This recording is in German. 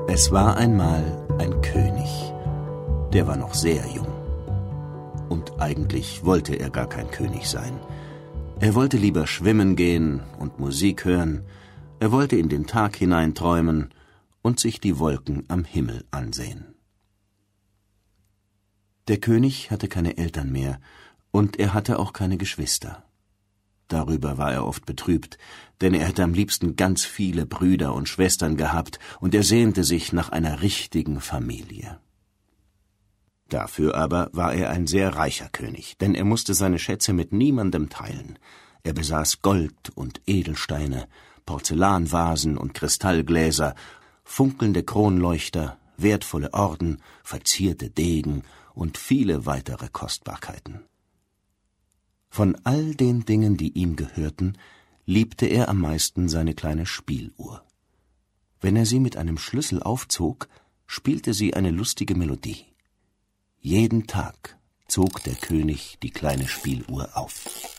Es war einmal ein König, der war noch sehr jung. Und eigentlich wollte er gar kein König sein. Er wollte lieber schwimmen gehen und Musik hören, er wollte in den Tag hineinträumen und sich die Wolken am Himmel ansehen. Der König hatte keine Eltern mehr, und er hatte auch keine Geschwister. Darüber war er oft betrübt, denn er hätte am liebsten ganz viele Brüder und Schwestern gehabt, und er sehnte sich nach einer richtigen Familie. Dafür aber war er ein sehr reicher König, denn er musste seine Schätze mit niemandem teilen. Er besaß Gold und Edelsteine, Porzellanvasen und Kristallgläser, funkelnde Kronleuchter, wertvolle Orden, verzierte Degen und viele weitere Kostbarkeiten. Von all den Dingen, die ihm gehörten, liebte er am meisten seine kleine Spieluhr. Wenn er sie mit einem Schlüssel aufzog, spielte sie eine lustige Melodie. Jeden Tag zog der König die kleine Spieluhr auf.